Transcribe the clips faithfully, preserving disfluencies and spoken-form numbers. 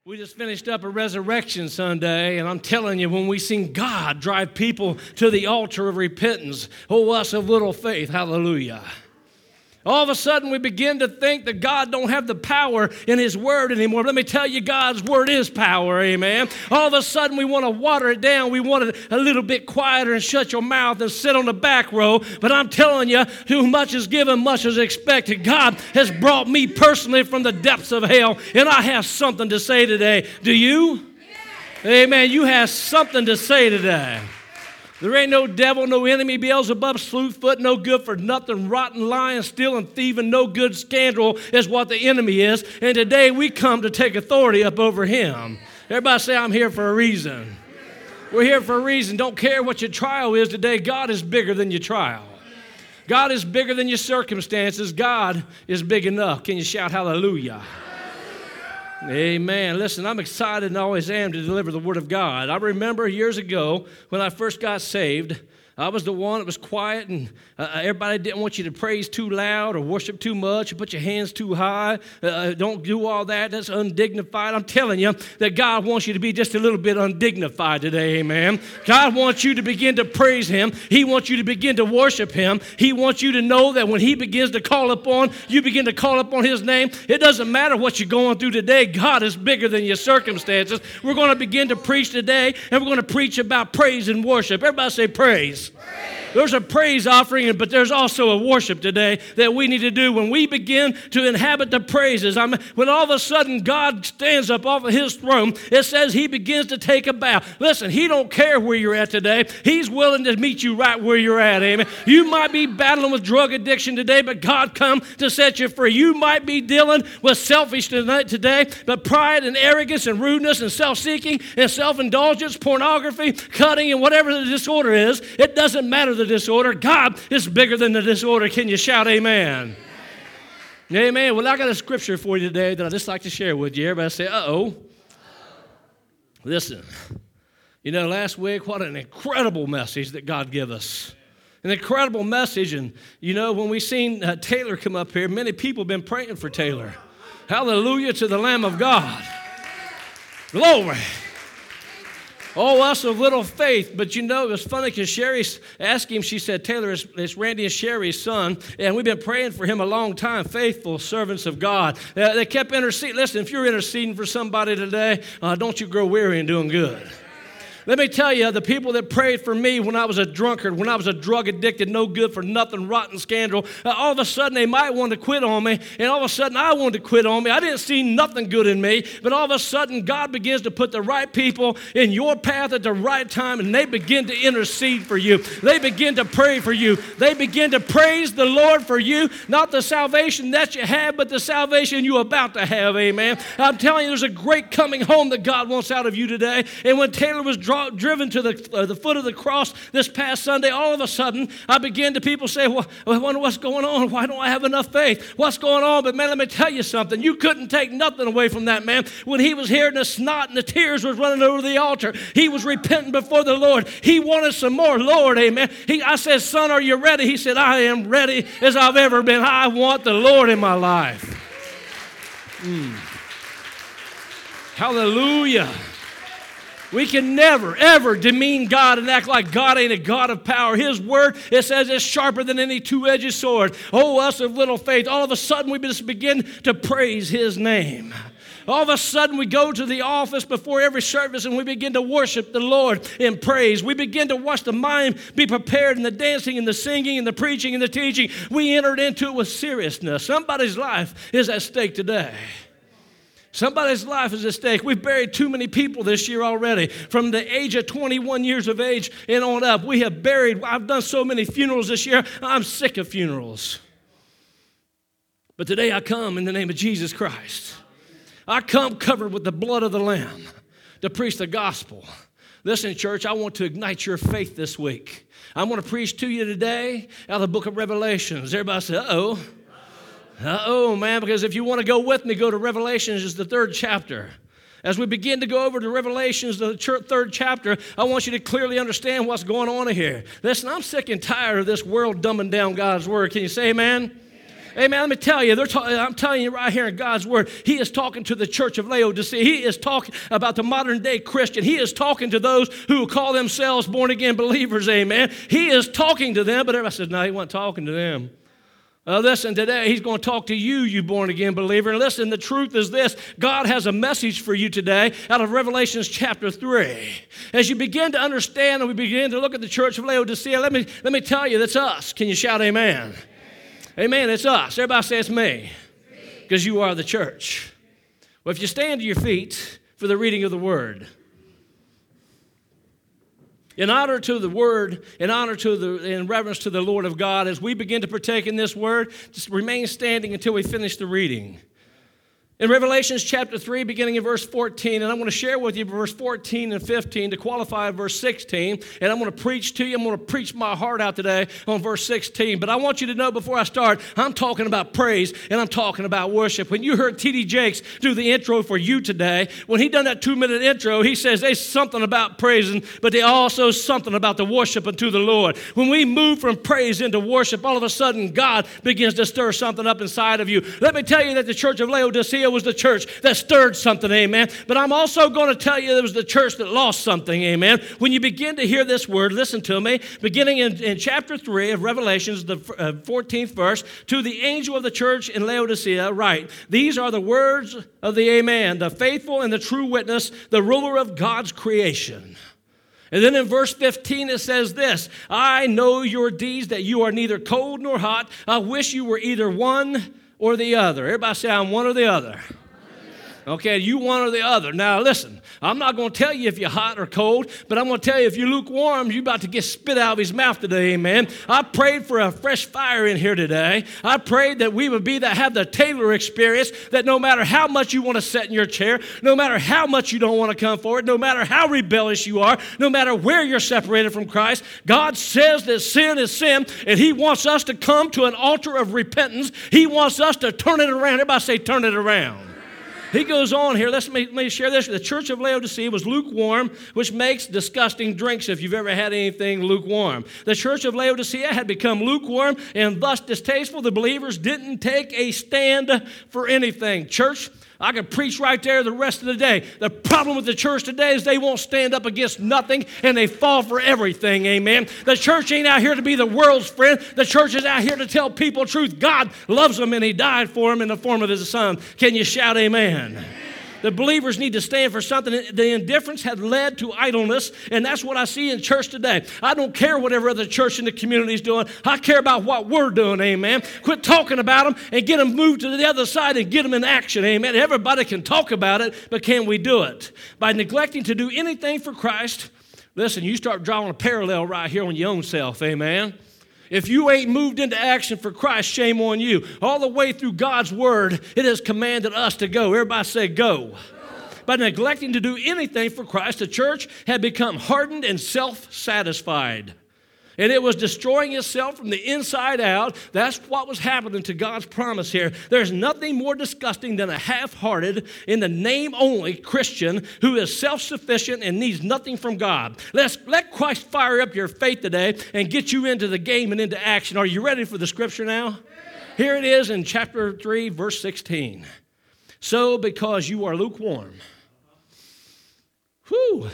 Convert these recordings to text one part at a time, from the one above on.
We just finished up a Resurrection Sunday, and I'm telling you, when we sing God drive people to the altar of repentance, oh, us of little faith, hallelujah. All of a sudden, we begin to think that God don't have the power in His Word anymore. Let me tell you, God's Word is power, amen. All of a sudden, we want to water it down. We want it a little bit quieter and shut your mouth and sit on the back row. But I'm telling you, too much is given, much is expected. God has brought me personally from the depths of hell, and I have something to say today. Do you? Yeah. Amen. You have something to say today. There ain't no devil, no enemy, Beelzebub, slewfoot, no good for nothing, rotten, lying, stealing, thieving, no good scoundrel is what the enemy is. And today we come to take authority up over him. Everybody say, I'm here for a reason. We're here for a reason. Don't care what your trial is today. God is bigger than your trial. God is bigger than your circumstances. God is big enough. Can you shout hallelujah? Amen. Listen, I'm excited and always am to deliver the Word of God. I remember years ago when I first got saved, I was the one that was quiet, and uh, everybody didn't want you to praise too loud or worship too much or put your hands too high. Uh, don't do all that. That's undignified. I'm telling you that God wants you to be just a little bit undignified today, amen. God wants you to begin to praise Him. He wants you to begin to worship Him. He wants you to know that when He begins to call upon, you begin to call upon His name. It doesn't matter what you're going through today. God is bigger than your circumstances. We're going to begin to preach today, and we're going to preach about praise and worship. Everybody say praise. There's a praise offering, but there's also a worship today that we need to do. When we begin to inhabit the praises, I mean, when all of a sudden God stands up off of His throne, it says He begins to take a bow. Listen, He don't care where you're at today. He's willing to meet you right where you're at, amen. You might be battling with drug addiction today, but God come to set you free. You might be dealing with selfishness today, but pride and arrogance and rudeness and self-seeking and self-indulgence, pornography, cutting, and whatever the disorder is, it doesn't matter the disorder. God is bigger than the disorder. Can you shout amen? Amen. Amen. Well, I got a scripture for you today that I'd just like to share with you. Everybody say, uh-oh. Listen, you know, last week, what an incredible message that God gave us. An incredible message. And, you know, when we seen uh, Taylor come up here, many people have been praying for Taylor. Hallelujah to the Lamb of God. Glory. Oh, us of little faith. But you know, it was funny because Sherry asked him, she said, Taylor, is, is Randy and Sherry's son, and we've been praying for him a long time, faithful servants of God. Uh, they kept interceding. Listen, if you're interceding for somebody today, uh, don't you grow weary in doing good. Let me tell you, the people that prayed for me when I was a drunkard, when I was a drug addicted, no good for nothing, rotten scandal, uh, all of a sudden they might want to quit on me, and all of a sudden I wanted to quit on me. I didn't see nothing good in me, but all of a sudden God begins to put the right people in your path at the right time, and they begin to intercede for you. They begin to pray for you. They begin to praise the Lord for you, not the salvation that you have, but the salvation you're about to have, amen. I'm telling you, there's a great coming home that God wants out of you today, and when Taylor was Draw, driven to the, uh, the foot of the cross this past Sunday, all of a sudden, I began to people say, well, I wonder what's going on. Why don't I have enough faith? What's going on? But man, let me tell you something. You couldn't take nothing away from that man. When he was here and the snot and the tears was running over the altar, he was repenting before the Lord. He wanted some more. Lord, amen. He, I said, son, are you ready? He said, I am ready as I've ever been. I want the Lord in my life. Mm. Hallelujah. We can never, ever demean God and act like God ain't a God of power. His word, it says, is sharper than any two-edged sword. Oh, us of little faith. All of a sudden, we just begin to praise His name. All of a sudden, we go to the office before every service and we begin to worship the Lord in praise. We begin to watch the mind be prepared in the dancing and the singing and the preaching and the teaching. We entered into it with seriousness. Somebody's life is at stake today. Somebody's life is at stake. We've buried too many people this year already. From the age of twenty-one years of age and on up, we have buried. I've done so many funerals this year. I'm sick of funerals. But today I come in the name of Jesus Christ. I come covered with the blood of the Lamb to preach the gospel. Listen, church, I want to ignite your faith this week. I'm going to preach to you today out of the book of Revelations. Everybody say, uh-oh. Uh-oh, man, because if you want to go with me, go to Revelations, it's the third chapter. As we begin to go over to Revelations, the third chapter, I want you to clearly understand what's going on here. Listen, I'm sick and tired of this world dumbing down God's word. Can you say amen? Amen. Let me tell you, they're ta- I'm telling you right here in God's word, he is talking to the church of Laodicea. He is talking about the modern day Christian. He is talking to those who call themselves born again believers. Amen. He is talking to them, but everybody says, no, he wasn't talking to them. Uh, listen, today he's going to talk to you, you born-again believer. And listen, the truth is this. God has a message for you today out of Revelation chapter three. As you begin to understand and we begin to look at the church of Laodicea, let me, let me tell you, that's us. Can you shout amen? Amen, amen, it's us. Everybody say it's me. Because you are the church. Well, if you stand to your feet for the reading of the word. In honor to the word, in honor to the, in reverence to the Lord of God, as we begin to partake in this word, just remain standing until we finish the reading. In Revelation chapter three, beginning in verse fourteen, and I'm going to share with you verse fourteen and fifteen to qualify verse sixteen, and I'm going to preach to you. I'm going to preach my heart out today on verse sixteen. But I want you to know before I start, I'm talking about praise and I'm talking about worship. When you heard T D Jakes do the intro for you today, when he done that two-minute intro, he says there's something about praising, but there's also something about the worship unto the Lord. When we move from praise into worship, all of a sudden God begins to stir something up inside of you. Let me tell you that the church of Laodicea was the church that stirred something, amen. But I'm also going to tell you it was the church that lost something, amen. When you begin to hear this word, listen to me, beginning in, in chapter three of Revelations, the uh, fourteenth verse, to the angel of the church in Laodicea, write, these are the words of the amen, the faithful and the true witness, the ruler of God's creation. And then in verse fifteen it says this, I know your deeds, that you are neither cold nor hot. I wish you were either one or the other. Everybody say, I'm one or the other. Okay, you one or the other. Now listen, I'm not going to tell you if you're hot or cold, but I'm going to tell you if you're lukewarm, you're about to get spit out of his mouth today, amen. I prayed for a fresh fire in here today. I prayed that we would be that have the Taylor experience, that no matter how much you want to sit in your chair, no matter how much you don't want to come forward, no matter how rebellious you are, no matter where you're separated from Christ, God says that sin is sin, and he wants us to come to an altar of repentance. He wants us to turn it around. Everybody say, turn it around. He goes on here. Let's me, let me share this. The church of Laodicea was lukewarm, which makes disgusting drinks if you've ever had anything lukewarm. The church of Laodicea had become lukewarm and thus distasteful. The believers didn't take a stand for anything. Church, I could preach right there the rest of the day. The problem with the church today is they won't stand up against nothing and they fall for everything, amen. The church ain't out here to be the world's friend. The church is out here to tell people truth. God loves them and he died for them in the form of his son. Can you shout amen? Amen. The believers need to stand for something. The indifference had led to idleness, and that's what I see in church today. I don't care what every other church in the community is doing. I care about what we're doing, amen. Quit talking about them and get them moved to the other side and get them in action, amen. Everybody can talk about it, but can we do it? By neglecting to do anything for Christ, listen, you start drawing a parallel right here on your own self, amen. If you ain't moved into action for Christ, shame on you. All the way through God's word, it has commanded us to go. Everybody say go. Go. By neglecting to do anything for Christ, the church had become hardened and self-satisfied. And it was destroying itself from the inside out. That's what was happening to God's promise here. There's nothing more disgusting than a half-hearted, in the name only, Christian who is self-sufficient and needs nothing from God. Let's let Christ fire up your faith today and get you into the game and into action. Are you ready for the scripture now? Here it is in chapter three, verse sixteen. So because you are lukewarm. Whew.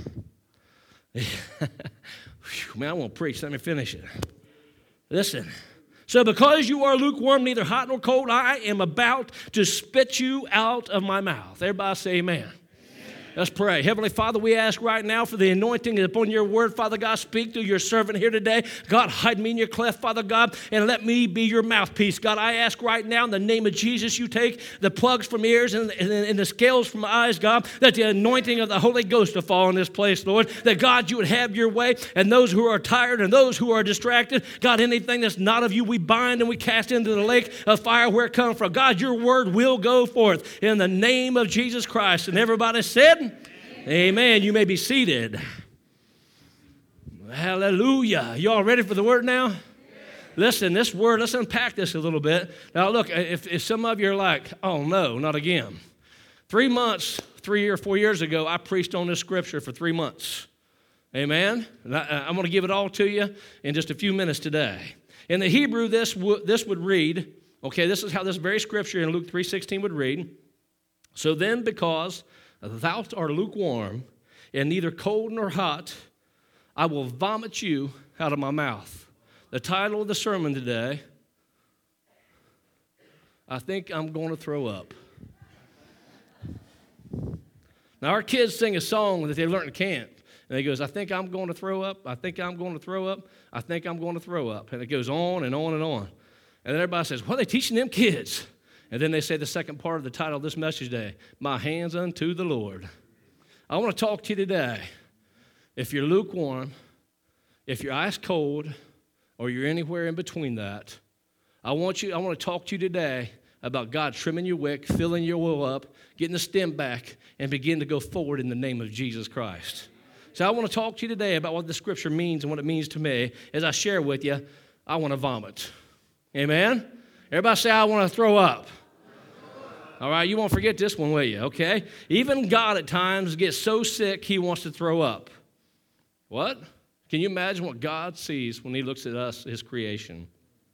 Man, I won't preach. Let me finish it. Listen. So because you are lukewarm, neither hot nor cold, I am about to spit you out of my mouth. Everybody say amen. Let's pray. Heavenly Father, we ask right now for the anointing upon your word. Father God, speak through your servant here today. God, hide me in your cleft, Father God, and let me be your mouthpiece. God, I ask right now in the name of Jesus, you take the plugs from ears and, and, and the scales from eyes, God, that the anointing of the Holy Ghost will fall in this place, Lord. That, God, you would have your way, and those who are tired and those who are distracted, God, anything that's not of you, we bind and we cast into the lake of fire where it comes from. God, your word will go forth in the name of Jesus Christ. And everybody said, amen. You may be seated. Hallelujah. You all ready for the word now? Listen, this word, let's unpack this a little bit. Now, look, if, if some of you are like, oh, no, not again. Three months, three or four years ago, I preached on this scripture for three months. Amen? And I, I'm going to give it all to you in just a few minutes today. In the Hebrew, this, w- this would read, Okay, this is how this very scripture in Luke three sixteen would read. So then, because thou art lukewarm, and neither cold nor hot, I will vomit you out of my mouth. The title of the sermon today, I think I'm going to throw up. Now, our kids sing a song that they learned at camp. And he goes, I think I'm going to throw up. I think I'm going to throw up. I think I'm going to throw up. And it goes on and on and on. And then everybody says, what are they teaching them kids? And then they say the second part of the title of this message today, My Hands Unto the Lord. I want to talk to you today. If you're lukewarm, if you're ice cold, or you're anywhere in between that, I want you. I want to talk to you today about God trimming your wick, filling your oil up, getting the stem back, and begin to go forward in the name of Jesus Christ. So I want to talk to you today about what the scripture means and what it means to me. As I share with you, I want to vomit. Amen? Everybody say, I want to throw up. All right, you won't forget this one, will you? Okay? Even God at times gets so sick he wants to throw up. What? Can you imagine what God sees when he looks at us, his creation?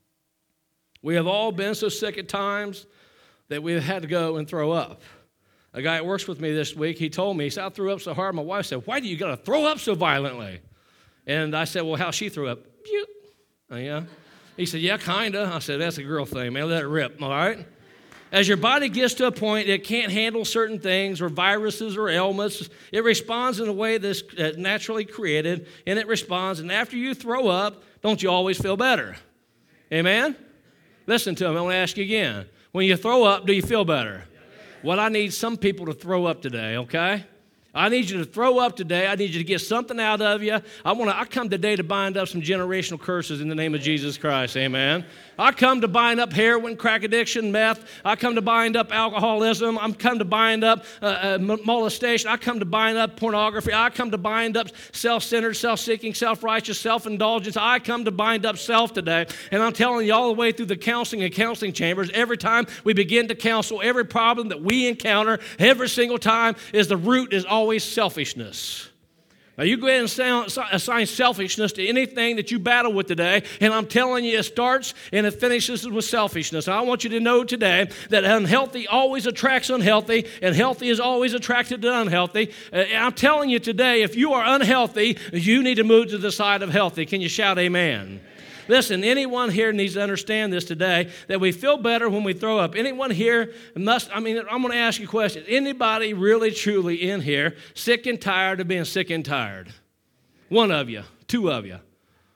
We have all been so sick at times that we've had to go and throw up. A guy that works with me this week, he told me, he said, I threw up so hard. My wife said, why do you got to throw up so violently? And I said, well, how she threw up? Pew. Oh, yeah? He said, yeah, kind of. I said, that's a girl thing, man. Let it rip, all right? As your body gets to a point it can't handle certain things or viruses or ailments, it responds in a way that's naturally created, and it responds. And after you throw up, don't you always feel better? Amen? Listen to me. I want to ask you again. When you throw up, do you feel better? Well, I need some people to throw up today, okay? I need you to throw up today. I need you to get something out of you. I want to. I come today to bind up some generational curses in the name of Jesus Christ, amen? I come to bind up heroin, crack addiction, meth. I come to bind up alcoholism. I come to bind up uh, uh, molestation. I come to bind up pornography. I come to bind up self-centered, self-seeking, self-righteous, self-indulgence. I come to bind up self today. And I'm telling you all the way through the counseling and counseling chambers, every time we begin to counsel, every problem that we encounter, every single time, is the root is always selfishness. Now, you go ahead and sound, assign selfishness to anything that you battle with today, and I'm telling you, it starts and it finishes with selfishness. And I want you to know today that unhealthy always attracts unhealthy, and healthy is always attracted to unhealthy. And I'm telling you today, if you are unhealthy, you need to move to the side of healthy. Can you shout amen? Listen, anyone here needs to understand this today, that we feel better when we throw up. Anyone here must, I mean, I'm going to ask you a question. Anybody really, truly in here sick and tired of being sick and tired? One of you, two of you.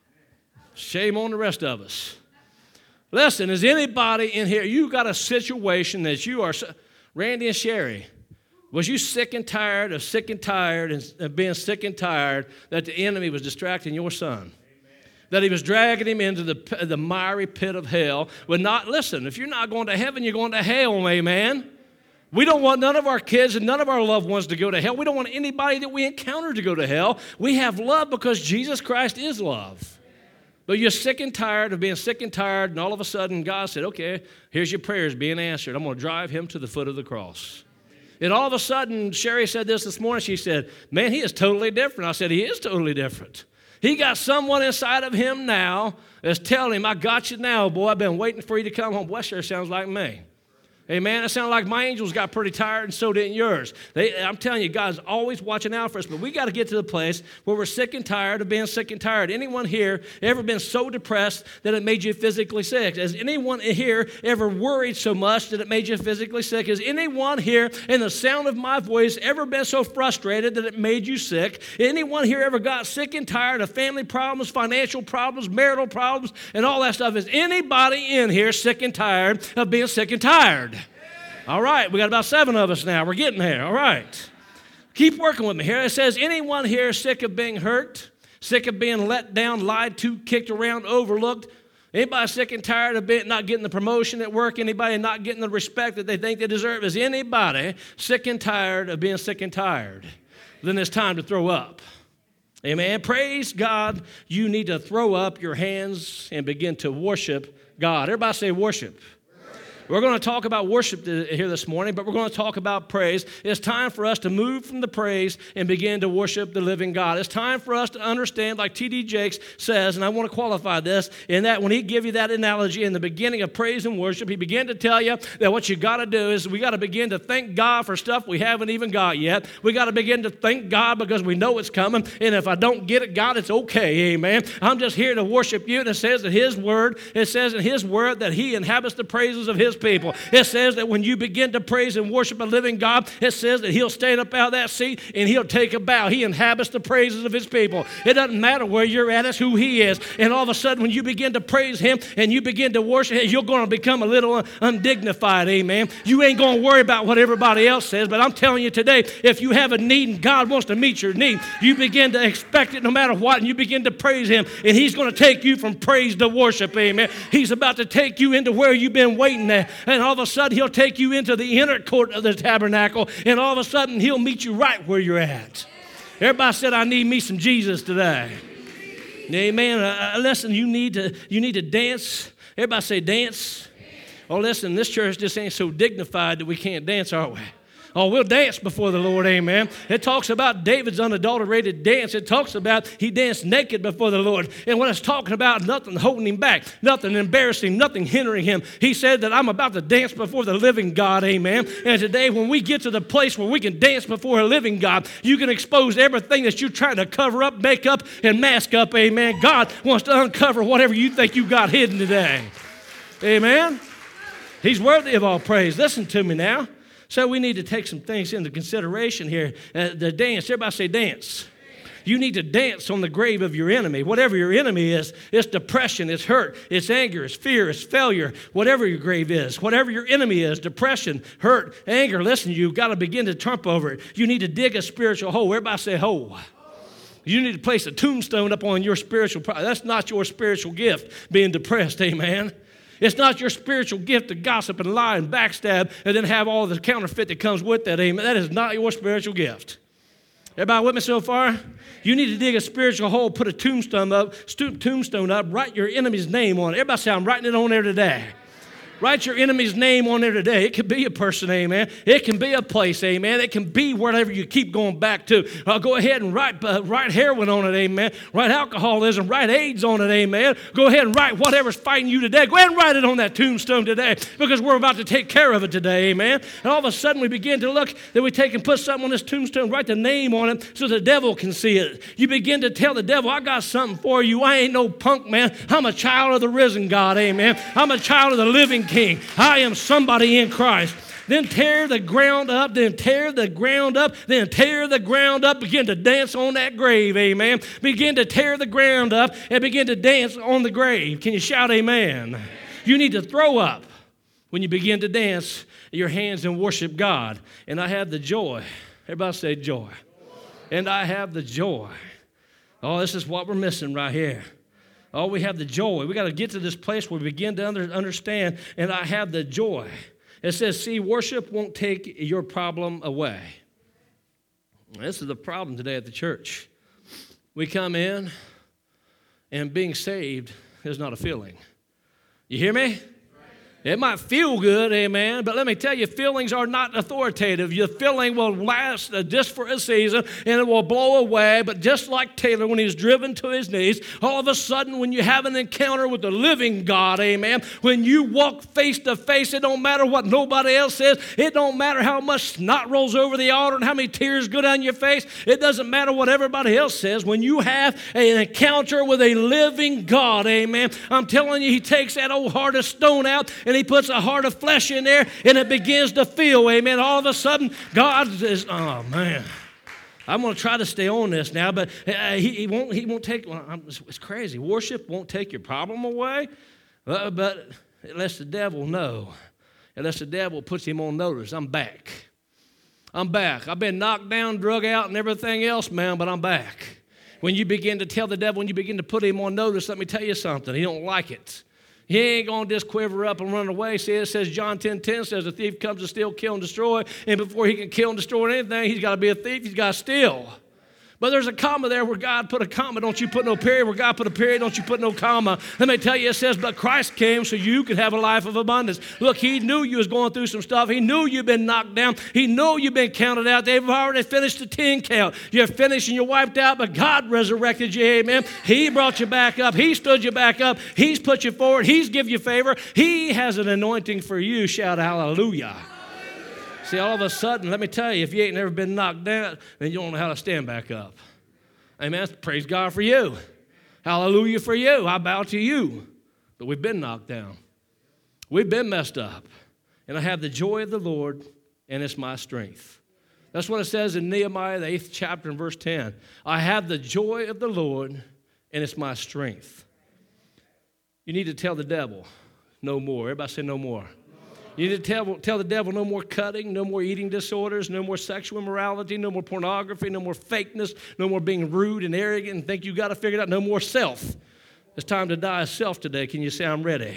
Shame on the rest of us. Listen, is anybody in here, you got a situation that you are, Randy and Sherry, was you sick and tired of sick and tired and being sick and tired that the enemy was distracting your son? That he was dragging him into the, the miry pit of hell. Would not listen, if you're not going to heaven, you're going to hell, amen? We don't want none of our kids and none of our loved ones to go to hell. We don't want anybody that we encounter to go to hell. We have love because Jesus Christ is love. But you're sick and tired of being sick and tired, and all of a sudden God said, okay, here's your prayers being answered. I'm going to drive him to the foot of the cross. And all of a sudden, Sherry said this this morning. She said, man, he is totally different. I said, he is totally different. He got someone inside of him now that's telling him, I got you now, boy. I've been waiting for you to come home. Boy, that sure sounds like me. Amen. It sounded like my angels got pretty tired, and so didn't yours. They, I'm telling you, God's always watching out for us, but we got to get to the place where we're sick and tired of being sick and tired. Anyone here ever been so depressed that it made you physically sick? Has anyone here ever worried so much that it made you physically sick? Has anyone here in the sound of my voice ever been so frustrated that it made you sick? Anyone here ever got sick and tired of family problems, financial problems, marital problems, and all that stuff? Is anybody in here sick and tired of being sick and tired? All right, we got about seven of us now. We're getting there. All right. Keep working with me here. It says, anyone here sick of being hurt, sick of being let down, lied to, kicked around, overlooked? Anybody sick and tired of being, not getting the promotion at work? Anybody not getting the respect that they think they deserve? Is anybody sick and tired of being sick and tired? Then it's time to throw up. Amen. Praise God. You need to throw up your hands and begin to worship God. Everybody say worship. We're going to talk about worship here this morning, but we're going to talk about praise. It's time for us to move from the praise and begin to worship the living God. It's time for us to understand, like T D Jakes says, and I want to qualify this, in that when he gave you that analogy in the beginning of praise and worship, he began to tell you that what you got to do is we got to begin to thank God for stuff we haven't even got yet. We got to begin to thank God because we know it's coming, and if I don't get it, God, it's okay, amen. I'm just here to worship you, and it says that his word, it says in his word that he inhabits the praises of his people. It says that when you begin to praise and worship a living God, it says that he'll stand up out of that seat and he'll take a bow. He inhabits the praises of his people. It doesn't matter where you're at, it's who he is. And all of a sudden, when you begin to praise him and you begin to worship him, you're going to become a little undignified, amen. You ain't going to worry about what everybody else says, but I'm telling you today, if you have a need and God wants to meet your need, you begin to expect it no matter what, and you begin to praise him, and he's going to take you from praise to worship, amen. He's about to take you into where you've been waiting there, and all of a sudden he'll take you into the inner court of the tabernacle, and all of a sudden he'll meet you right where you're at. Everybody said, I need me some Jesus today. Amen. Uh, listen, you need to you need to dance. Everybody say dance. Oh, listen, this church just ain't so dignified that we can't dance, are we? Oh, we'll dance before the Lord, amen. It talks about David's unadulterated dance. It talks about he danced naked before the Lord. And when it's talking about nothing holding him back, nothing embarrassing, nothing hindering him, he said that I'm about to dance before the living God, amen. And today when we get to the place where we can dance before a living God, you can expose everything that you're trying to cover up, make up, and mask up, amen. God wants to uncover whatever you think you got hidden today. Amen. He's worthy of all praise. Listen to me now. So we need to take some things into consideration here. Uh, the dance, everybody say dance. You need to dance on the grave of your enemy. Whatever your enemy is, it's depression, it's hurt, it's anger, it's fear, it's failure. Whatever your grave is, whatever your enemy is, depression, hurt, anger, listen, you've got to begin to trump over it. You need to dig a spiritual hole. Everybody say hole. You need to place a tombstone up on your spiritual pride. That's not your spiritual gift, being depressed, amen. It's not your spiritual gift to gossip and lie and backstab and then have all the counterfeit that comes with that, amen. That is not your spiritual gift. Everybody with me so far? You need to dig a spiritual hole, put a tombstone up, tombstone up, write your enemy's name on it. Everybody say, I'm writing it on there today. Write your enemy's name on there today. It can be a person, amen. It can be a place, amen. It can be wherever you keep going back to. Uh, go ahead and write, uh, write heroin on it, amen. Write alcoholism, write AIDS on it, amen. Go ahead and write whatever's fighting you today. Go ahead and write it on that tombstone today because we're about to take care of it today, amen. And all of a sudden we begin to look that we take and put something on this tombstone, write the name on it so the devil can see it. You begin to tell the devil, I got something for you. I ain't no punk, man. I'm a child of the risen God, amen. I'm a child of the living King. I am somebody in Christ. Then tear the ground up, then tear the ground up, then tear the ground up. Begin to dance on that grave, amen. Begin to tear the ground up and begin to dance on the grave. Can you shout amen? You need to throw up when you begin to dance your hands and worship God. And I have the joy. Everybody say joy. And I have the joy. Oh, this is what we're missing right here. Oh, we have the joy. We got to get to this place where we begin to under, understand, and I have the joy. It says, see, worship won't take your problem away. This is the problem today at the church. We come in, and being saved is not a feeling. You hear me? It might feel good, amen, but let me tell you, feelings are not authoritative. Your feeling will last just for a season, and it will blow away. But just like Taylor, when he's driven to his knees, all of a sudden, when you have an encounter with the living God, amen, when you walk face to face, it don't matter what nobody else says. It don't matter how much snot rolls over the altar and how many tears go down your face. It doesn't matter what everybody else says. When you have an encounter with a living God, amen, I'm telling you, he takes that old heart of stone out, and he puts a heart of flesh in there, and it begins to feel, amen. All of a sudden, God is, oh, man. I'm going to try to stay on this now, but uh, he, he won't He won't take, well, it's, it's crazy. Worship won't take your problem away, uh, but it lets the devil know. Unless the devil puts him on notice, I'm back. I'm back. I've been knocked down, drug out, and everything else, man, but I'm back. When you begin to tell the devil, when you begin to put him on notice, let me tell you something. He don't like it. He ain't going to just quiver up and run away. See, it says, John ten ten says, the thief comes to steal, kill, and destroy. And before he can kill and destroy anything, he's got to be a thief. He's got to steal. But there's a comma there where God put a comma. Don't you put no period. Where God put a period, don't you put no comma. Let me tell you, it says, but Christ came so you could have a life of abundance. Look, he knew you was going through some stuff. He knew you've been knocked down. He knew you've been counted out. They've already finished the ten count. You're finished and you're wiped out, but God resurrected you, amen. He brought you back up. He stood you back up. He's put you forward. He's give you favor. He has an anointing for you. Shout hallelujah. See, all of a sudden, let me tell you, if you ain't never been knocked down, then you don't know how to stand back up. Amen. Praise God for you. Hallelujah for you. I bow to you. But we've been knocked down. We've been messed up. And I have the joy of the Lord, and it's my strength. That's what it says in Nehemiah, the eighth chapter, and verse ten. I have the joy of the Lord, and it's my strength. You need to tell the devil no more. Everybody say no more. You need to tell, tell the devil no more cutting, no more eating disorders, no more sexual immorality, no more pornography, no more fakeness, no more being rude and arrogant and think you got to figure it out, no more self. It's time to die of self today. Can you say I'm ready?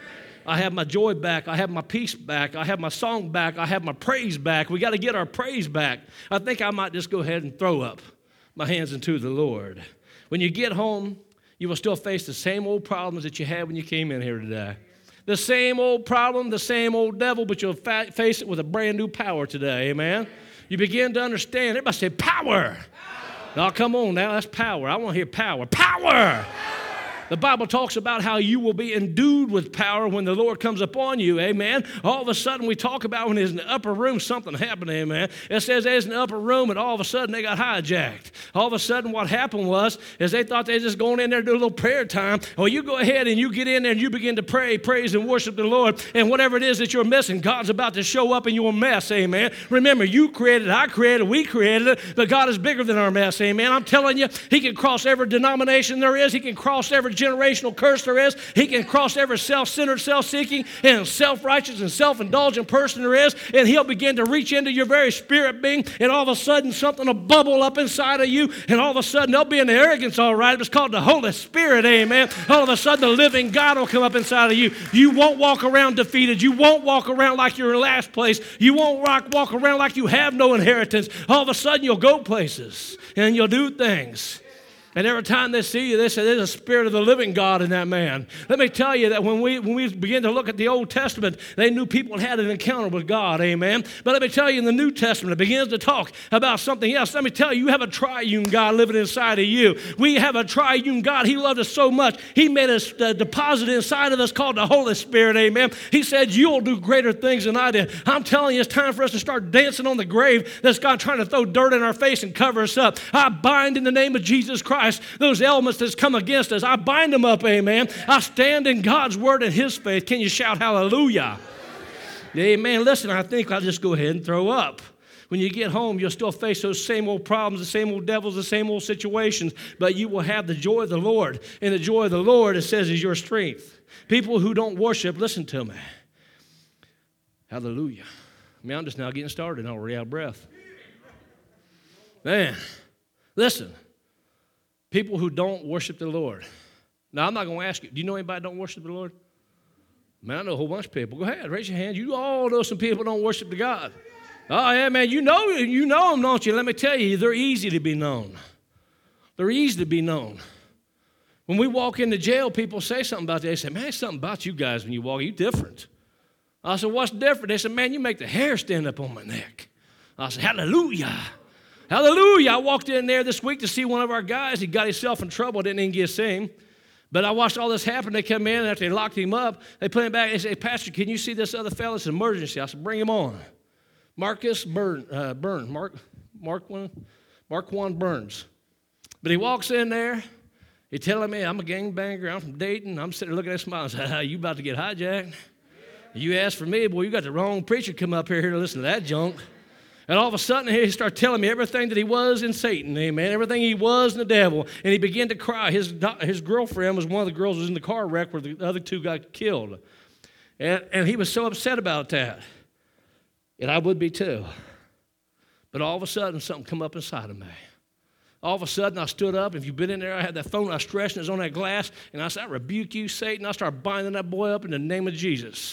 I have my joy back. I have my peace back. I have my song back. I have my praise back. We got to get our praise back. I think I might just go ahead and throw up my hands into the Lord. When you get home, you will still face the same old problems that you had when you came in here today. The same old problem, the same old devil, but you'll fa- face it with a brand new power today, amen? You begin to understand. Everybody say power. Now, come on now, that's power. I want to hear power. Power! The Bible talks about how you will be endued with power when the Lord comes upon you, amen. All of a sudden, we talk about when there's in the upper room, something happened, amen. It says there's in the upper room, and all of a sudden, they got hijacked. All of a sudden, what happened was, is they thought they were just going in there to do a little prayer time. Well, you go ahead and you get in there and you begin to pray, praise, and worship the Lord, and whatever it is that you're missing, God's about to show up in your mess, amen. Remember, you created, I created, we created it, but God is bigger than our mess, amen. I'm telling you, He can cross every denomination there is. He can cross every generational curse there is. He can cross every self-centered, self-seeking, and self-righteous and self-indulgent person there is, and He'll begin to reach into your very spirit being, and all of a sudden something will bubble up inside of you, and all of a sudden there'll be an arrogance, all right. It's called the Holy Spirit, amen. All of a sudden the living God will come up inside of you. You won't walk around defeated. You won't walk around like you're in last place. You won't walk, walk around like you have no inheritance. All of a sudden you'll go places, and you'll do things. And every time they see you, they say, there's a spirit of the living God in that man. Let me tell you that when we when we begin to look at the Old Testament, they knew people had an encounter with God, amen. But let me tell you, in the New Testament, it begins to talk about something else. Let me tell you, you have a triune God living inside of you. We have a triune God. He loved us so much. He made us a deposit inside of us called the Holy Spirit, amen. He said, you'll do greater things than I did. I'm telling you, it's time for us to start dancing on the grave that's God trying to throw dirt in our face and cover us up. I bind in the name of Jesus Christ those elements that's come against us. I bind them up, amen. I stand in God's word and His faith. Can you shout hallelujah? Amen. Listen, I think I'll just go ahead and throw up. When you get home, you'll still face those same old problems, the same old devils, the same old situations, but you will have the joy of the Lord. And the joy of the Lord, it says, is your strength. People who don't worship, listen to me. Hallelujah. I mean, I'm just now getting started, already out of breath. Man, listen. People who don't worship the Lord. Now, I'm not going to ask you, do you know anybody that don't worship the Lord? Man, I know a whole bunch of people. Go ahead, raise your hand. You all know some people don't worship the God. Oh, yeah, man, you know, you know them, don't you? Let me tell you, they're easy to be known. They're easy to be known. When we walk into jail, people say something about that. They say, man, there's something about you guys when you walk. You're different. I said, what's different? They said, man, you make the hair stand up on my neck. I said, hallelujah. Hallelujah. I walked in there this week to see one of our guys. He got himself in trouble. Didn't even get seen. But I watched all this happen. They come in, and after they locked him up, they put him back. They say, Pastor, can you see this other fellow? It's an emergency. I said, bring him on. Marcus Burn, uh, Burn, Mark, Mark one, Marquand Burns. But he walks in there. He's telling me, I'm a gangbanger. I'm from Dayton. I'm sitting there looking at him smiling. I said, you about to get hijacked? You asked for me. Boy, you got the wrong preacher come up here, here to listen to that junk. And all of a sudden, he started telling me everything that he was in Satan, amen, everything he was in the devil. And he began to cry. His, his girlfriend was one of the girls who was in the car wreck where the other two got killed. And, and he was so upset about that. And I would be too. But all of a sudden, something come up inside of me. All of a sudden, I stood up. If you've been in there, I had that phone, I was stretching, it was on that glass. And I said, I rebuke you, Satan. I started binding that boy up in the name of Jesus.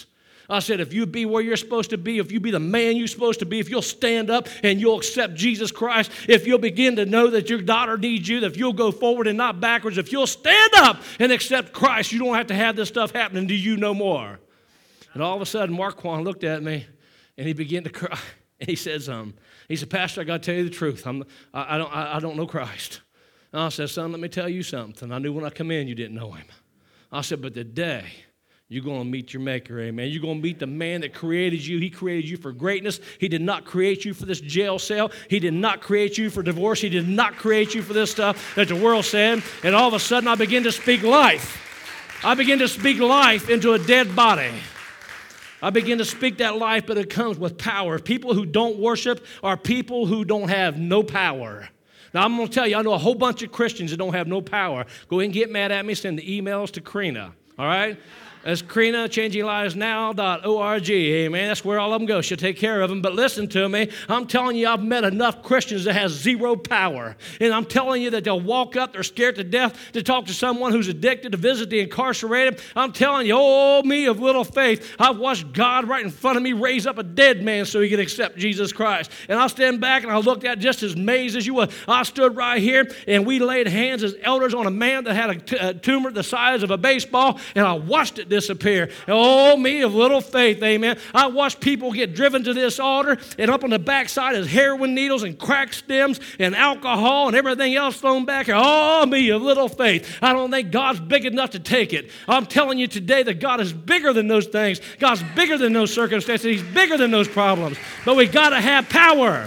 I said, if you be where you're supposed to be, if you be the man you're supposed to be, if you'll stand up and you'll accept Jesus Christ, if you'll begin to know that your daughter needs you, that if you'll go forward and not backwards, if you'll stand up and accept Christ, you don't have to have this stuff happening to you no more. And all of a sudden, Marquand looked at me, and he began to cry, and he said something. He said, Pastor, I got to tell you the truth. I'm, I, I, don't, I, I don't know Christ. And I said, son, let me tell you something. I knew when I come in you didn't know him. I said, but today, you're going to meet your maker, amen. You're going to meet the man that created you. He created you for greatness. He did not create you for this jail cell. He did not create you for divorce. He did not create you for this stuff that the world said. And all of a sudden, I begin to speak life. I begin to speak life into a dead body. I begin to speak that life, but it comes with power. People who don't worship are people who don't have no power. Now, I'm going to tell you, I know a whole bunch of Christians that don't have no power. Go ahead and get mad at me. Send the emails to Karina, all right? That's Karina, changing lives now dot org. Amen. That's where all of them go. She'll take care of them. But listen to me. I'm telling you, I've met enough Christians that has zero power. And I'm telling you that they'll walk up, they're scared to death to talk to someone who's addicted, to visit the incarcerated. I'm telling you, oh, me of little faith. I've watched God right in front of me raise up a dead man so he could accept Jesus Christ. And I'll stand back and I looked at just as amazed as you would. I stood right here and we laid hands as elders on a man that had a, t- a tumor the size of a baseball, and I watched it disappear. Oh, me of little faith, amen. I watched people get driven to this altar, and up on the backside is heroin needles and crack stems and alcohol and everything else thrown back here. Oh, me of little faith. I don't think God's big enough to take it. I'm telling you today that God is bigger than those things. God's bigger than those circumstances. He's bigger than those problems. But we got to have power.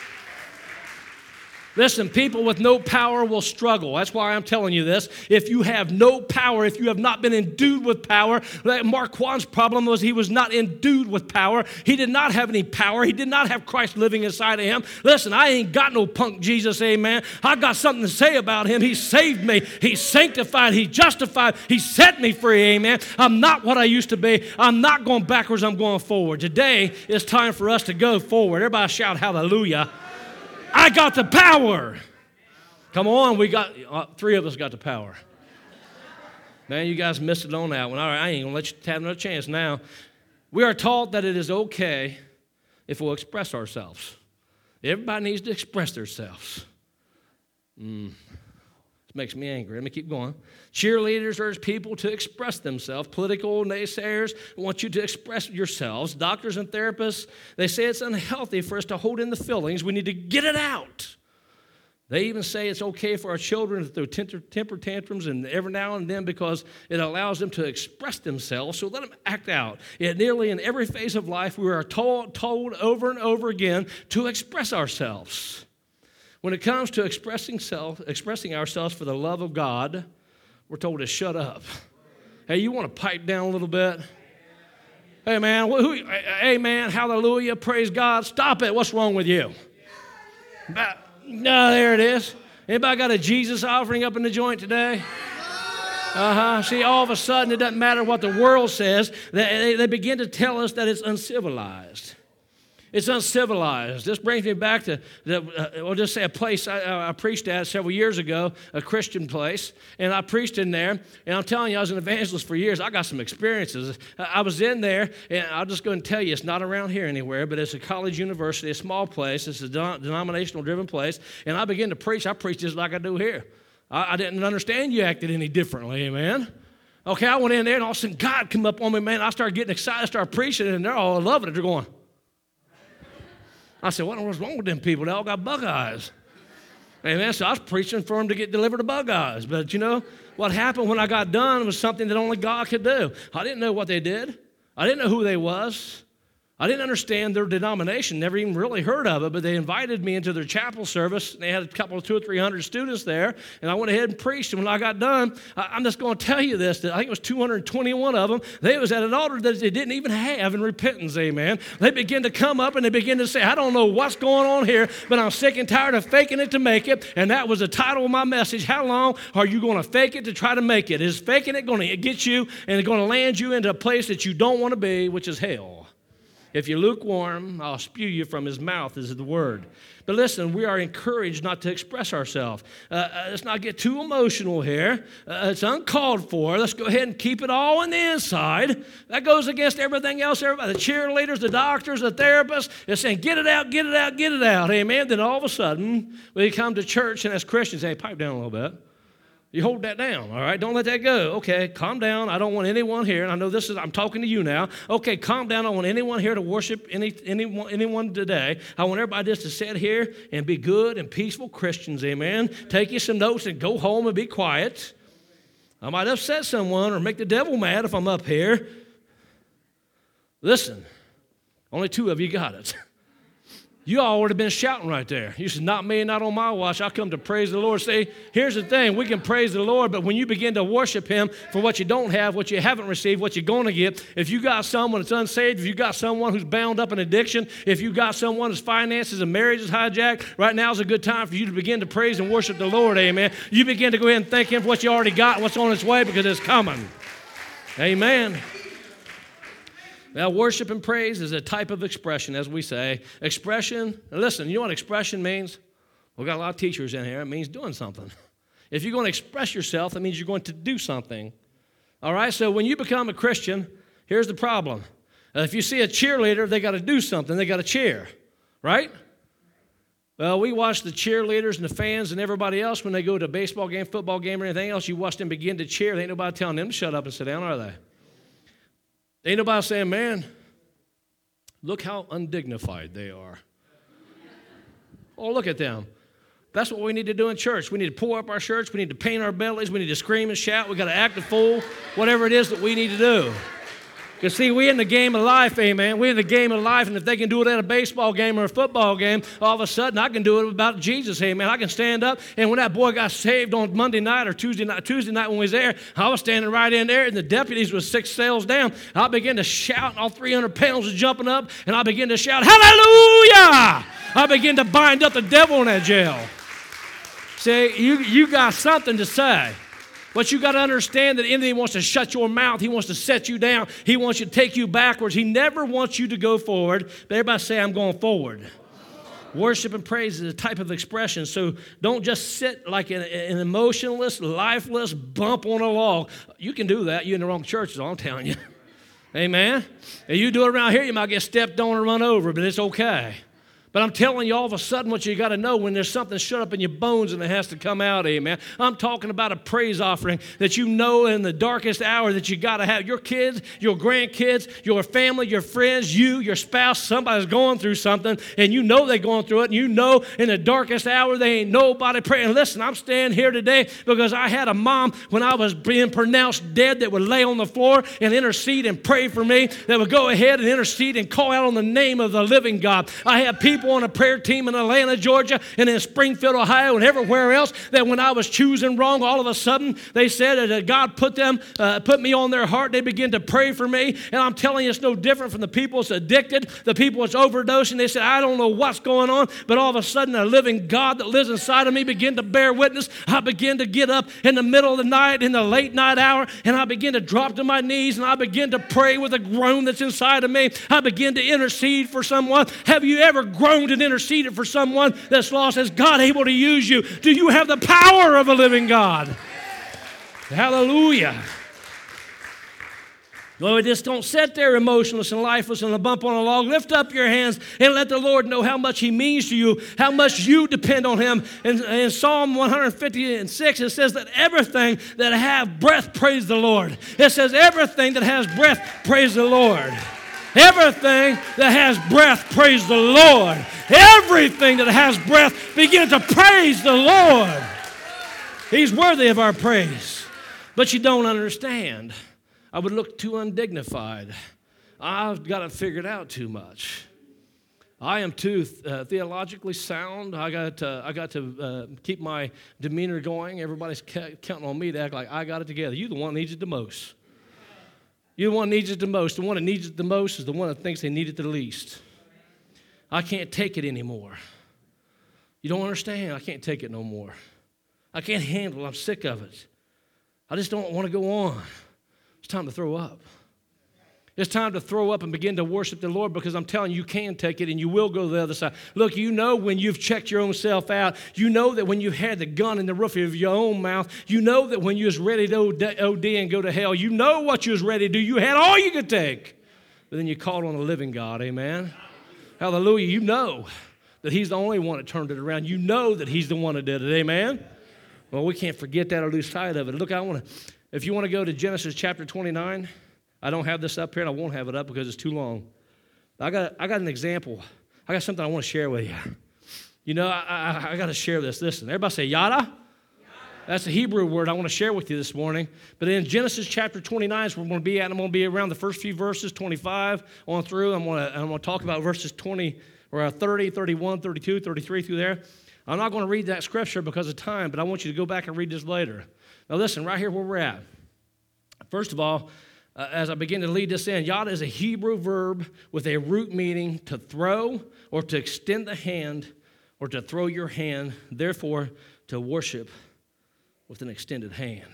Listen, people with no power will struggle. That's why I'm telling you this. If you have no power, if you have not been endued with power, Marquand's problem was he was not endued with power. He did not have any power. He did not have Christ living inside of him. Listen, I ain't got no punk Jesus, amen. I got something to say about him. He saved me. He sanctified. He justified. He set me free, amen. I'm not what I used to be. I'm not going backwards. I'm going forward. Today, it's time for us to go forward. Everybody shout hallelujah. I got the power. Come on, we got, uh, three of us got the power. Man, you guys missed it on that one. All right, I ain't going to let you have another chance now. We are taught that it is okay if we'll express ourselves. Everybody needs to express themselves. Mm. This makes me angry. Let me keep going. Cheerleaders urge people to express themselves. Political naysayers want you to express yourselves. Doctors and therapists, they say it's unhealthy for us to hold in the feelings. We need to get it out. They even say it's okay for our children to throw temper tantrums and every now and then because it allows them to express themselves. So let them act out. Yet nearly in every phase of life, we are told, told over and over again to express ourselves. When it comes to expressing self, expressing ourselves for the love of God, we're told to shut up. Hey, you want to pipe down a little bit? Hey, man, who, hey, man, hallelujah, praise God. Stop it. What's wrong with you? No, there it is. Anybody got a Jesus offering up in the joint today? Uh-huh. See, all of a sudden, it doesn't matter what the world says. They, they begin to tell us that it's uncivilized. It's uncivilized. This brings me back to, the, uh, we'll just say a place I, I preached at several years ago, a Christian place, and I preached in there, and I'm telling you, I was an evangelist for years. I got some experiences. I was in there, and I'll just go and tell you, it's not around here anywhere, but it's a college university, a small place. It's a denominational-driven place, and I began to preach. I preached just like I do here. I, I didn't understand you acted any differently, amen? Okay, I went in there, and all of a sudden, God come up on me, man. I started getting excited, I started preaching, and they're all loving it. They're going, I said, what was wrong with them people? They all got bug eyes. Amen. So I was preaching for them to get delivered of bug eyes. But you know, what happened when I got done was something that only God could do. I didn't know what they did. I didn't know who they was. I didn't understand their denomination, never even really heard of it, but they invited me into their chapel service. They had a couple of two or three hundred students there, and I went ahead and preached. And when I got done, I'm just going to tell you this, that I think it was two hundred twenty-one of them. They was at an altar that they didn't even have in repentance, amen. They began to come up and they began to say, I don't know what's going on here, but I'm sick and tired of faking it to make it. And that was the title of my message. How long are you going to fake it to try to make it? Is faking it going to get you and it's going to land you into a place that you don't want to be, which is hell? If you're lukewarm, I'll spew you from his mouth, is the word. But listen, we are encouraged not to express ourselves. Uh, uh, let's not get too emotional here. Uh, it's uncalled for. Let's go ahead and keep it all on the inside. That goes against everything else. Everybody, the cheerleaders, the doctors, the therapists, they're saying, get it out, get it out, get it out. Amen. Then all of a sudden, we come to church and as Christians, hey, pipe down a little bit. You hold that down, all right? Don't let that go. Okay, calm down. I don't want anyone here, and I know this is, I'm talking to you now. Okay, calm down. I don't want anyone here to worship any, anyone, anyone today. I want everybody just to sit here and be good and peaceful Christians, amen? Take you some notes and go home and be quiet. I might upset someone or make the devil mad if I'm up here. Listen, only two of you got it. You all would have been shouting right there. You said, not me, not on my watch. I come to praise the Lord. See, here's the thing. We can praise the Lord, but when you begin to worship him for what you don't have, what you haven't received, what you're going to get, if you got someone that's unsaved, if you got someone who's bound up in addiction, if you got someone whose finances and marriage is hijacked, right now is a good time for you to begin to praise and worship the Lord, amen. You begin to go ahead and thank him for what you already got, what's on its way, because it's coming. Amen. Now, worship and praise is a type of expression, as we say. Expression, listen, you know what expression means? We've got a lot of teachers in here. It means doing something. If you're going to express yourself, that means you're going to do something. All right, so when you become a Christian, here's the problem. Uh, if you see a cheerleader, they got to do something. They got to cheer, right? Well, we watch the cheerleaders and the fans and everybody else when they go to a baseball game, football game, or anything else. You watch them begin to cheer. There ain't nobody telling them to shut up and sit down, are they? Ain't nobody saying, man, look how undignified they are. Oh, look at them. That's what we need to do in church. We need to pour up our shirts. We need to paint our bellies. We need to scream and shout. We got to act a fool, whatever it is that we need to do. Because, see, we in the game of life, amen. We in the game of life, and if they can do it at a baseball game or a football game, all of a sudden I can do it about Jesus, amen. I can stand up, and when that boy got saved on Monday night or Tuesday night, Tuesday night when we was there, I was standing right in there, and the deputies was six cells down. I began to shout, and all three hundred pounds was jumping up, and I began to shout, hallelujah! I began to bind up the devil in that jail. See, you, you got something to say. But you got to understand that the enemy wants to shut your mouth. He wants to set you down. He wants you to take you backwards. He never wants you to go forward. But everybody say, I'm going forward. Worship and praise is a type of expression. So don't just sit like an, an emotionless, lifeless bump on a log. You can do that. You're in the wrong church, is all I'm telling you. Amen? And you do it around here, you might get stepped on and run over, but it's okay. But I'm telling you, all of a sudden, what you got to know when there's something shut up in your bones and it has to come out, amen. I'm talking about a praise offering that you know in the darkest hour that you got to have. Your kids, your grandkids, your family, your friends, you, your spouse, somebody's going through something, and you know they're going through it, and you know in the darkest hour they ain't nobody praying. Listen, I'm standing here today because I had a mom when I was being pronounced dead that would lay on the floor and intercede and pray for me, that would go ahead and intercede and call out on the name of the living God. I had people on a prayer team in Atlanta, Georgia, and in Springfield, Ohio, and everywhere else that when I was choosing wrong, all of a sudden they said that God put them, uh, put me on their heart. They began to pray for me, and I'm telling you, it's no different from the people that's addicted, the people that's overdosing. They said, I don't know what's going on, but all of a sudden a living God that lives inside of me began to bear witness. I began to get up in the middle of the night, in the late night hour, and I began to drop to my knees, and I began to pray with a groan that's inside of me. I began to intercede for someone. Have you ever groaned and interceded for someone that's lost? Is God able to use you? Do you have the power of a living God? Hallelujah. Well, just don't sit there emotionless and lifeless and a bump on a log. Lift up your hands and let the Lord know how much he means to you, how much you depend on him. In, in Psalm one fifty-six, it says that everything that have breath, praise the Lord. It says everything that has breath, praise the Lord. Everything that has breath, praise the Lord. Everything that has breath, begin to praise the Lord. He's worthy of our praise. But you don't understand. I would look too undignified. I've got it figured out too much. I am too uh, theologically sound. I got to, I got to uh, keep my demeanor going. Everybody's ca- counting on me to act like I got it together. You're the one that needs it the most. You're the one that needs it the most. The one that needs it the most is the one that thinks they need it the least. I can't take it anymore. You don't understand? I can't take it no more. I can't handle it. I'm sick of it. I just don't want to go on. It's time to throw up. It's time to throw up and begin to worship the Lord, because I'm telling you, you can take it and you will go to the other side. Look, you know when you've checked your own self out. You know that when you've had the gun in the roof of your own mouth. You know that when you was ready to O D and go to hell. You know what you was ready to do. You had all you could take. But then you called on the living God, amen? Hallelujah. You know that he's the only one that turned it around. You know that he's the one that did it, amen? Well, we can't forget that or lose sight of it. Look, I want to, if you want to go to Genesis chapter twenty-nine, I don't have this up here, and I won't have it up because it's too long. I got, I got an example. I got something I want to share with you. You know, I, I, I got to share this. Listen, everybody say yada. Yada. That's a Hebrew word I want to share with you this morning. But in Genesis chapter twenty-nine is where we're going to be at. I'm going to be around the first few verses, twenty-five on through. I'm going to, I'm going to talk about verses twenty, or thirty, thirty-one, thirty-two, thirty-three through there. I'm not going to read that scripture because of time, but I want you to go back and read this later. Now listen, right here where we're at. First of all, Uh, as I begin to lead this in, yada is a Hebrew verb with a root meaning to throw or to extend the hand or to throw your hand, therefore to worship with an extended hand.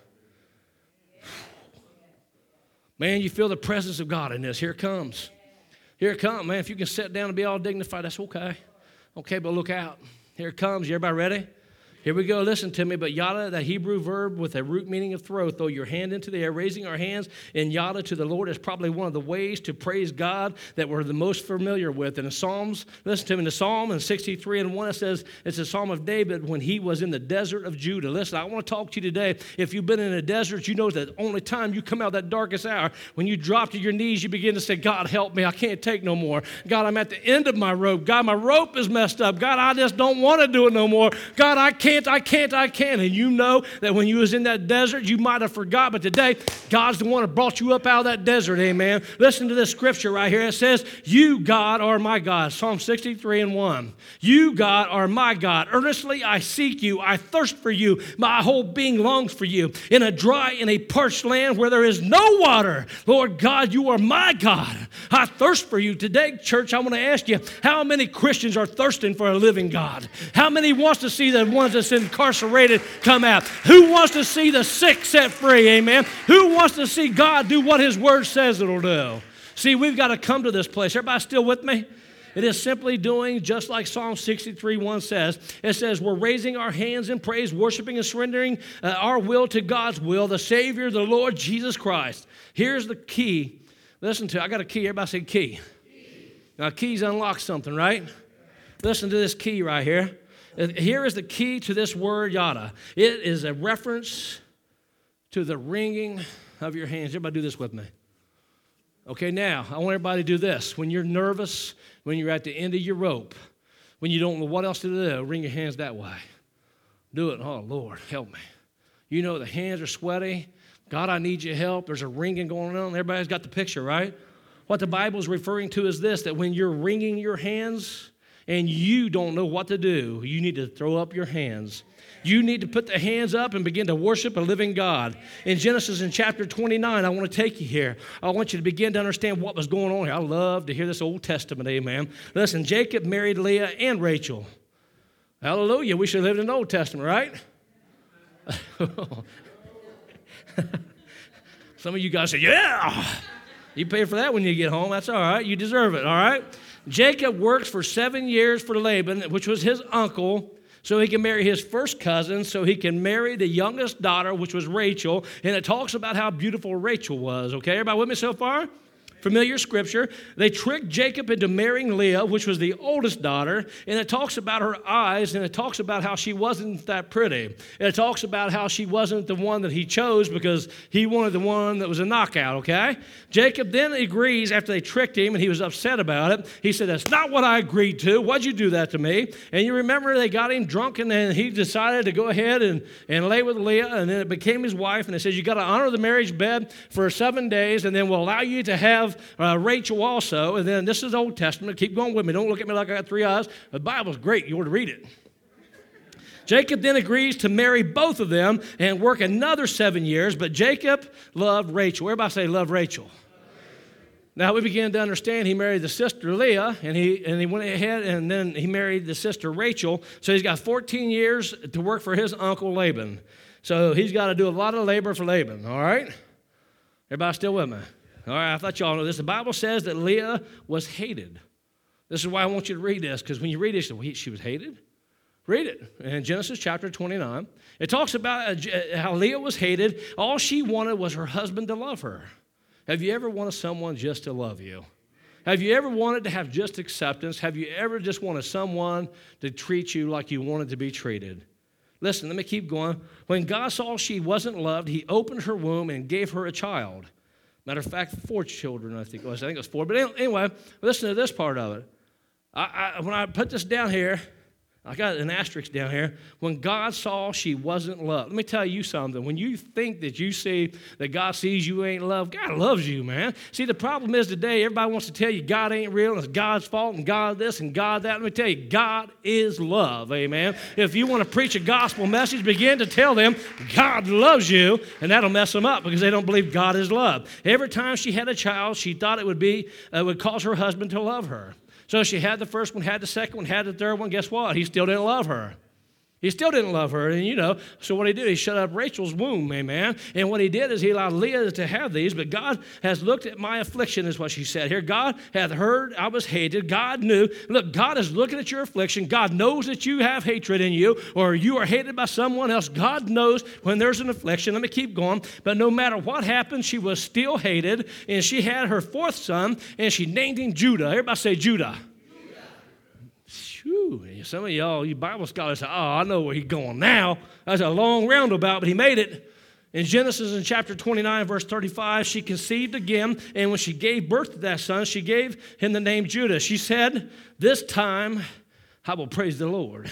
Man, you feel the presence of God in this. Here it comes. Here it comes, man. If you can sit down and be all dignified, that's okay. Okay, but look out. Here it comes. You everybody ready? Here we go, listen to me. But yada, the Hebrew verb with a root meaning of throw, throw your hand into the air, raising our hands in yada to the Lord is probably one of the ways to praise God that we're the most familiar with. In the Psalms, listen to me, in the Psalm in sixty-three and one, it says, it's a Psalm of David when he was in the desert of Judah. Listen, I want to talk to you today. If you've been in a desert, you know that the only time you come out that darkest hour, when you drop to your knees, you begin to say, God, help me. I can't take no more. God, I'm at the end of my rope. God, my rope is messed up. God, I just don't want to do it no more. God, I can't. I can't, I can't. And you know that when you was in that desert, you might have forgot, but today, God's the one that brought you up out of that desert, amen. Listen to this scripture right here. It says, you, God, are my God. Psalm sixty-three and one. You, God, are my God. Earnestly I seek you. I thirst for you. My whole being longs for you. In a dry and a parched land where there is no water, Lord God, you are my God. I thirst for you. Today, church, I want to ask you, how many Christians are thirsting for a living God? How many wants to see the ones that's incarcerated come out? Who wants to see the sick set free? Amen. Who wants to see God do what his word says it'll do? See, we've got to come to this place. Everybody still with me? It is simply doing just like Psalm sixty-three one says. It says, we're raising our hands in praise, worshiping and surrendering uh, our will to God's will, the Savior, the Lord Jesus Christ. Here's the key. Listen to it. I got a key. Everybody say key. Key. Now, keys unlock something, right? Listen to this key right here. Here is the key to this word, yada. It is a reference to the wringing of your hands. Everybody do this with me. Okay, now, I want everybody to do this. When you're nervous, when you're at the end of your rope, when you don't know what else to do, wring your hands that way. Do it. Oh, Lord, help me. You know the hands are sweaty. God, I need your help. There's a wringing going on. Everybody's got the picture, right? What the Bible is referring to is this, that when you're wringing your hands, and you don't know what to do, you need to throw up your hands. You need to put the hands up and begin to worship a living God. In Genesis in chapter twenty-nine, I want to take you here. I want you to begin to understand what was going on here. I love to hear this Old Testament, amen. Listen, Jacob married Leah and Rachel. Hallelujah. We should live in the Old Testament, right? Some of you guys say, yeah. You pay for that when you get home. That's all right. You deserve it, all right? Jacob works for seven years for Laban, which was his uncle, so he can marry his first cousin, so he can marry the youngest daughter, which was Rachel. And it talks about how beautiful Rachel was. Okay, everybody with me so far? Familiar scripture. They tricked Jacob into marrying Leah, which was the oldest daughter, and it talks about her eyes, and it talks about how she wasn't that pretty. And it talks about how she wasn't the one that he chose because he wanted the one that was a knockout, okay? Jacob then agrees after they tricked him, and he was upset about it. He said, that's not what I agreed to. Why'd you do that to me? And you remember they got him drunk, and then he decided to go ahead and, and lay with Leah, and then it became his wife, and it says, you got to honor the marriage bed for seven days, and then we'll allow you to have Uh, Rachel also, and then this is Old Testament. Keep going with me. Don't look at me like I got three eyes. The Bible's great. You ought to read it. Jacob then agrees to marry both of them and work another seven years, but Jacob loved Rachel. Everybody say, love Rachel. Now we begin to understand he married the sister Leah, and he and he went ahead and then he married the sister Rachel. So he's got fourteen years to work for his uncle Laban. So he's got to do a lot of labor for Laban, all right? Everybody still with me? All right, I thought y'all know this. The Bible says that Leah was hated. This is why I want you to read this, because when you read it, well, she was hated. Read it in Genesis chapter twenty-nine. It talks about how Leah was hated. All she wanted was her husband to love her. Have you ever wanted someone just to love you? Have you ever wanted to have just acceptance? Have you ever just wanted someone to treat you like you wanted to be treated? Listen, let me keep going. When God saw she wasn't loved, he opened her womb and gave her a child. Matter of fact, four children, I think it was. I think it was four. But anyway, listen to this part of it. I, I, when I put this down here, I got an asterisk down here. When God saw she wasn't loved. Let me tell you something. When you think that you see that God sees you ain't loved, God loves you, man. See, the problem is today, everybody wants to tell you God ain't real and it's God's fault and God this and God that. Let me tell you, God is love, amen. If you want to preach a gospel message, begin to tell them God loves you, and that'll mess them up because they don't believe God is love. Every time she had a child, she thought it would be, uh, would cause her husband to love her. So she had the first one, had the second one, had the third one. Guess what? He still didn't love her. He still didn't love her. And, you know, so what he did, he shut up Rachel's womb, amen. And what he did is he allowed Leah to have these. But God has looked at my affliction, is what she said here. God hath heard I was hated. God knew. Look, God is looking at your affliction. God knows that you have hatred in you or you are hated by someone else. God knows when there's an affliction. Let me keep going. But no matter what happened, she was still hated. And she had her fourth son, and she named him Judah. Everybody say Judah. Whew, some of y'all, you Bible scholars say, oh, I know where he's going now. That's a long roundabout, but he made it. In Genesis in chapter twenty-nine, verse thirty-five, she conceived again, and when she gave birth to that son, she gave him the name Judah. She said, this time I will praise the Lord.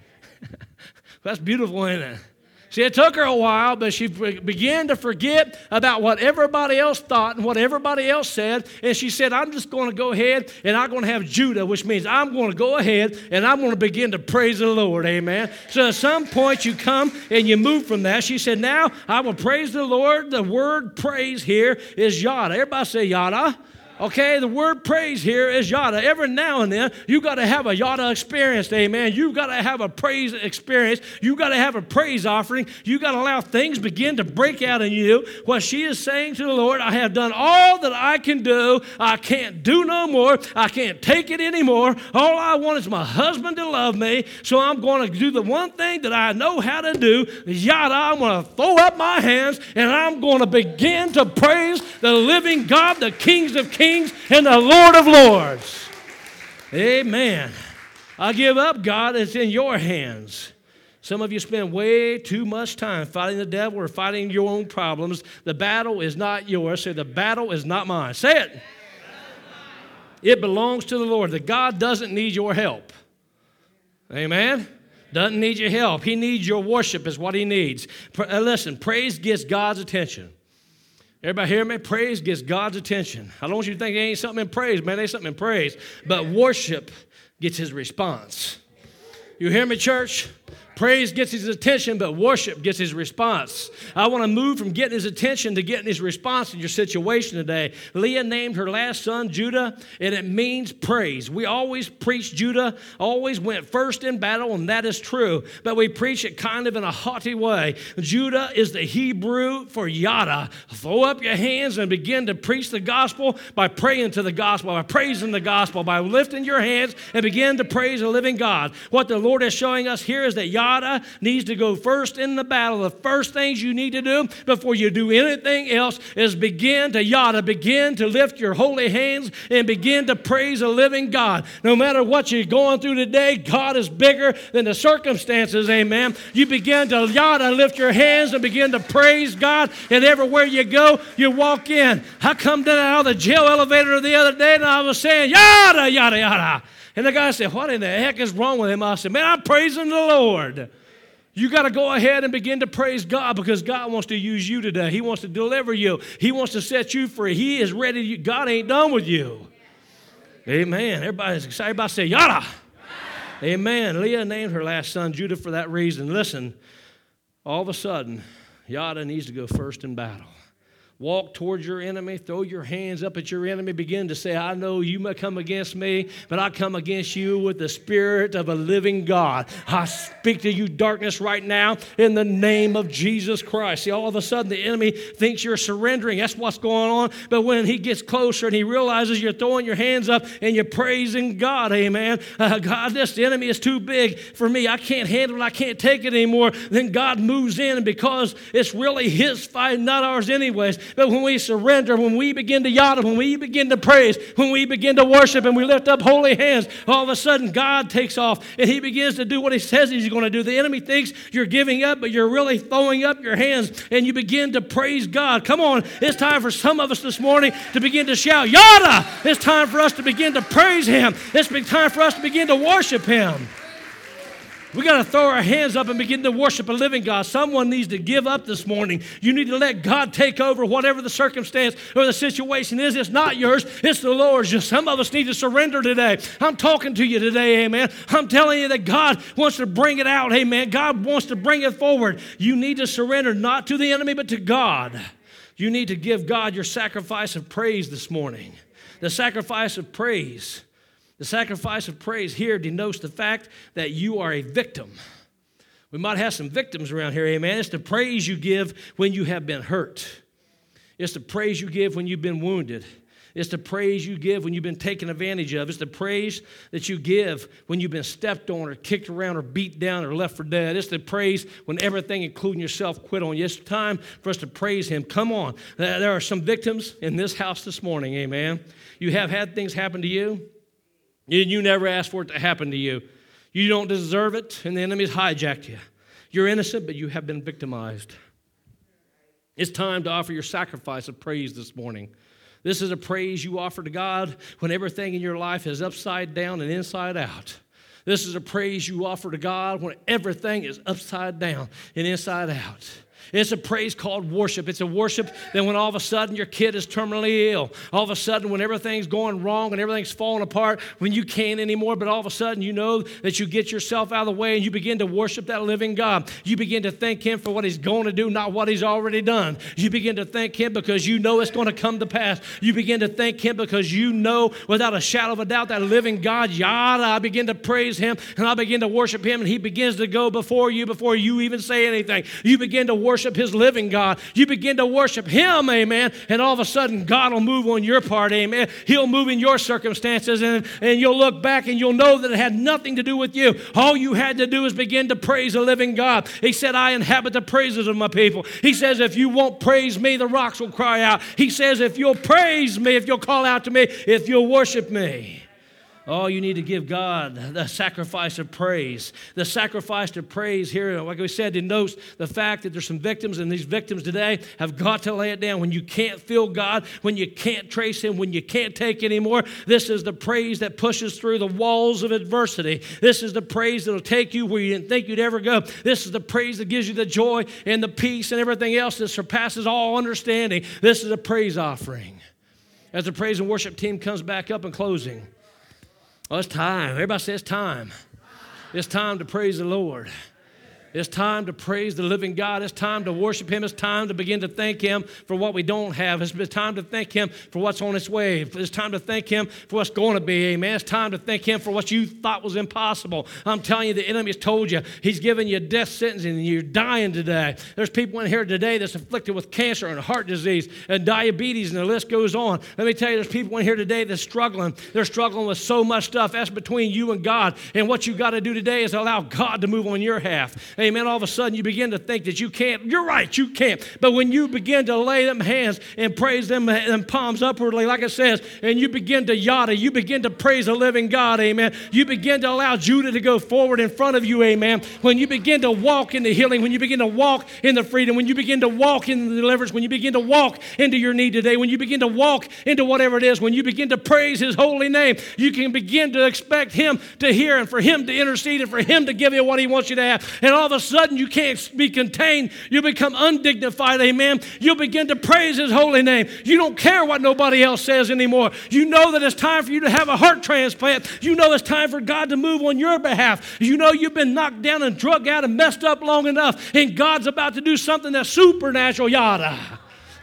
That's beautiful, isn't it? See, it took her a while, but she began to forget about what everybody else thought and what everybody else said. And she said, I'm just going to go ahead and I'm going to have Judah, which means I'm going to go ahead and I'm going to begin to praise the Lord. Amen. So at some point you come and you move from that. She said, now I will praise the Lord. The word praise here is yada. Everybody say yada. Okay, the word praise here is yada. Every now and then, you got to have a yada experience, amen. You got to have a praise experience. You got to have a praise offering. You got to allow things begin to break out in you. What she is saying to the Lord, I have done all that I can do. I can't do no more. I can't take it anymore. All I want is my husband to love me. So I'm going to do the one thing that I know how to do. Yada, I'm going to throw up my hands and I'm going to begin to praise the living God, the kings of kings. Kings and the Lord of Lords. Amen. I give up, God. It's in your hands. Some of you spend way too much time fighting the devil or fighting your own problems. The battle is not yours. Say, the battle is not mine. Say it. It belongs to the Lord. That God doesn't need your help. Amen. Doesn't need your help. He needs your worship is what he needs. Listen, praise gets God's attention. Everybody hear me? Praise gets God's attention. I don't want you to think there ain't something in praise, man. There's something in praise. But worship gets his response. You hear me, church? Praise gets his attention, but worship gets his response. I want to move from getting his attention to getting his response in your situation today. Leah named her last son Judah, and it means praise. We always preach Judah, always went first in battle, and that is true. But we preach it kind of in a haughty way. Judah is the Hebrew for yada. Throw up your hands and begin to preach the gospel by praying to the gospel, by praising the gospel, by lifting your hands and begin to praise the living God. What the Lord is showing us here is that yada needs to go first in the battle. The first things you need to do before you do anything else is begin to yada, begin to lift your holy hands and begin to praise a living God. No matter what you're going through today, God is bigger than the circumstances, amen. You begin to yada, lift your hands and begin to praise God, and everywhere you go, you walk in. I come down out of the jail elevator the other day and I was saying, yada, yada, yada. And the guy said, what in the heck is wrong with him? I said, man, I'm praising the Lord. You got to go ahead and begin to praise God because God wants to use you today. He wants to deliver you. He wants to set you free. He is ready. God ain't done with you. Amen. Everybody's excited. Everybody say, yada. Amen. Leah named her last son Judah for that reason. Listen, all of a sudden, yada needs to go first in battle. Walk towards your enemy. Throw your hands up at your enemy. Begin to say, I know you may come against me, but I come against you with the Spirit of a living God. I speak to you, darkness, right now in the name of Jesus Christ. See, all of a sudden the enemy thinks you're surrendering. That's what's going on. But when he gets closer and he realizes you're throwing your hands up and you're praising God, amen. Uh, God, this enemy is too big for me. I can't handle it. I can't take it anymore. Then God moves in, and because it's really his fight, not ours anyways. But when we surrender, when we begin to yada, when we begin to praise, when we begin to worship and we lift up holy hands, all of a sudden God takes off and he begins to do what he says he's going to do. The enemy thinks you're giving up, but you're really throwing up your hands and you begin to praise God. Come on, it's time for some of us this morning to begin to shout, yada! It's time for us to begin to praise him. It's time for us to begin to worship him. We got to throw our hands up and begin to worship a living God. Someone needs to give up this morning. You need to let God take over whatever the circumstance or the situation is. It's not yours. It's the Lord's. Just some of us need to surrender today. I'm talking to you today, amen. I'm telling you that God wants to bring it out, amen. God wants to bring it forward. You need to surrender not to the enemy but to God. You need to give God your sacrifice of praise this morning. The sacrifice of praise. The sacrifice of praise here denotes the fact that you are a victim. We might have some victims around here, amen. It's the praise you give when you have been hurt. It's the praise you give when you've been wounded. It's the praise you give when you've been taken advantage of. It's the praise that you give when you've been stepped on or kicked around or beat down or left for dead. It's the praise when everything, including yourself, quit on you. It's time for us to praise him. Come on. There are some victims in this house this morning, amen. You have had things happen to you. You never asked for it to happen to you. You don't deserve it, and the enemy's hijacked you. You're innocent, but you have been victimized. It's time to offer your sacrifice of praise this morning. This is a praise you offer to God when everything in your life is upside down and inside out. This is a praise you offer to God when everything is upside down and inside out. It's a praise called worship. It's a worship that when all of a sudden your kid is terminally ill, all of a sudden when everything's going wrong and everything's falling apart, when you can't anymore, but all of a sudden you know that you get yourself out of the way and you begin to worship that living God. You begin to thank him for what he's going to do, not what he's already done. You begin to thank him because you know it's going to come to pass. You begin to thank him because you know without a shadow of a doubt that living God, yada, I begin to praise him and I begin to worship him and he begins to go before you before you even say anything. You begin to worship his living God. You begin to worship him, amen, and all of a sudden God will move on your part, amen. He'll move in your circumstances and, and you'll look back and you'll know that it had nothing to do with you. All you had to do is begin to praise the living God. He said, I inhabit the praises of my people. He says, if you won't praise me, the rocks will cry out. He says, if you'll praise me, if you'll call out to me, if you'll worship me. Oh, you need to give God the sacrifice of praise. The sacrifice of praise here, like we said, denotes the fact that there's some victims, and these victims today have got to lay it down. When you can't feel God, when you can't trace him, when you can't take anymore, this is the praise that pushes through the walls of adversity. This is the praise that will take you where you didn't think you'd ever go. This is the praise that gives you the joy and the peace and everything else that surpasses all understanding. This is a praise offering. As the praise and worship team comes back up in closing, oh, it's time. Everybody says time. It's time to praise the Lord. It's time to praise the living God. It's time to worship him. It's time to begin to thank him for what we don't have. It's time to thank him for what's on its way. It's time to thank him for what's going to be. Amen. It's time to thank him for what you thought was impossible. I'm telling you, the enemy's told you. He's given you a death sentence and you're dying today. There's people in here today that's afflicted with cancer and heart disease and diabetes, and the list goes on. Let me tell you, there's people in here today that's struggling. They're struggling with so much stuff. That's between you and God. And what you got to do today is allow God to move on your behalf. Amen. All of a sudden you begin to think that you can't. You're right, you can't. But when you begin to lay them hands and praise them and palms upwardly, like it says, and you begin to yada, you begin to praise the living God, amen. You begin to allow Judah to go forward in front of you, amen. When you begin to walk in the healing, when you begin to walk in the freedom, when you begin to walk in the deliverance, when you begin to walk into your need today, when you begin to walk into whatever it is, when you begin to praise his holy name, you can begin to expect him to hear and for him to intercede and for him to give you what he wants you to have. And all of a sudden, you can't be contained. You become undignified, amen. You'll begin to praise his holy name. You don't care what nobody else says anymore. You know that it's time for you to have a heart transplant. You know it's time for God to move on your behalf. You know you've been knocked down and drug out and messed up long enough, and God's about to do something that's supernatural, yada.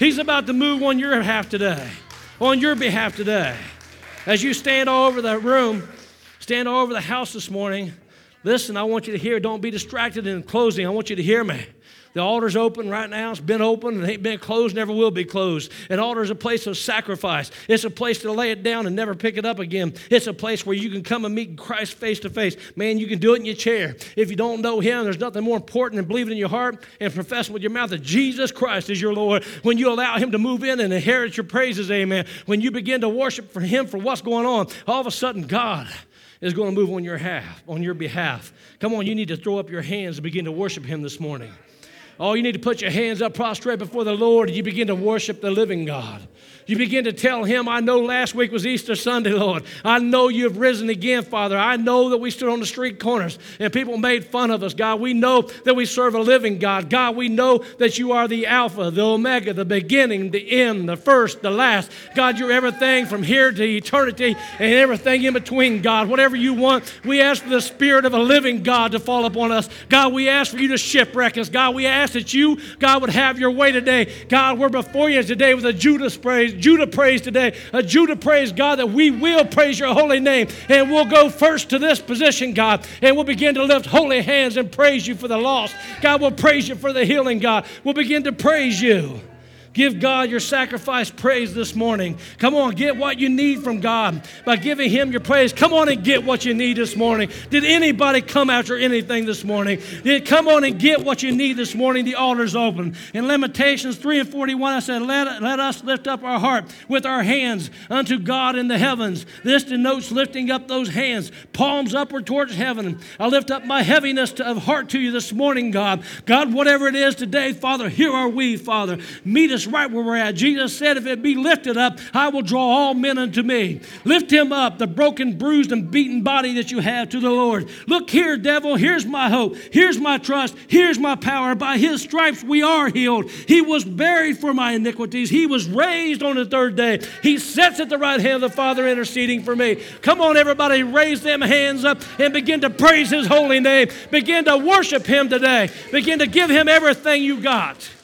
He's about to move on your behalf today, on your behalf today. As you stand all over the room, stand all over the house this morning, listen, I want you to hear. Don't be distracted in closing. I want you to hear me. The altar's open right now. It's been open. It ain't been closed, never will be closed. An altar is a place of sacrifice. It's a place to lay it down and never pick it up again. It's a place where you can come and meet Christ face to face. Man, you can do it in your chair. If you don't know him, there's nothing more important than believing in your heart and professing with your mouth that Jesus Christ is your Lord. When you allow him to move in and inherit your praises, amen. When you begin to worship for him for what's going on, all of a sudden God is going to move on your behalf, on your behalf. Come on, you need to throw up your hands and begin to worship him this morning. Oh, you need to put your hands up prostrate before the Lord, and you begin to worship the living God. You begin to tell him, I know last week was Easter Sunday, Lord. I know you have risen again, Father. I know that we stood on the street corners and people made fun of us, God. We know that we serve a living God. God, we know that you are the Alpha, the Omega, the beginning, the end, the first, the last. God, you're everything from here to eternity and everything in between, God. Whatever you want, we ask for the Spirit of a living God to fall upon us. God, we ask for you to shipwreck us. God, we ask that you, God, would have your way today. God, we're before you today with a Judas praise. Judah praise today. A Judah praise, God, that we will praise your holy name. And we'll go first to this position, God, and we'll begin to lift holy hands and praise you for the lost. God, we'll praise you for the healing, God. We'll begin to praise you. Give God your sacrifice praise this morning. Come on, get what you need from God by giving him your praise. Come on and get what you need this morning. Did anybody come after anything this morning? Did come on and get what you need this morning? The altar's open. In Lamentations three and forty-one, I said, let, let us lift up our heart with our hands unto God in the heavens. This denotes lifting up those hands, palms upward towards heaven. I lift up my heaviness to, of heart to you this morning, God. God, whatever it is today, Father, here are we, Father. Meet us right where we're at. Jesus said, if it be lifted up, I will draw all men unto me. Lift him up, the broken, bruised, and beaten body that you have, to the Lord. Look here, devil, here's my hope. Here's my trust. Here's my power. By his stripes we are healed. He was buried for my iniquities. He was raised on the third day. He sits at the right hand of the Father interceding for me. Come on, everybody, raise them hands up and begin to praise his holy name. Begin to worship him today. Begin to give him everything you got.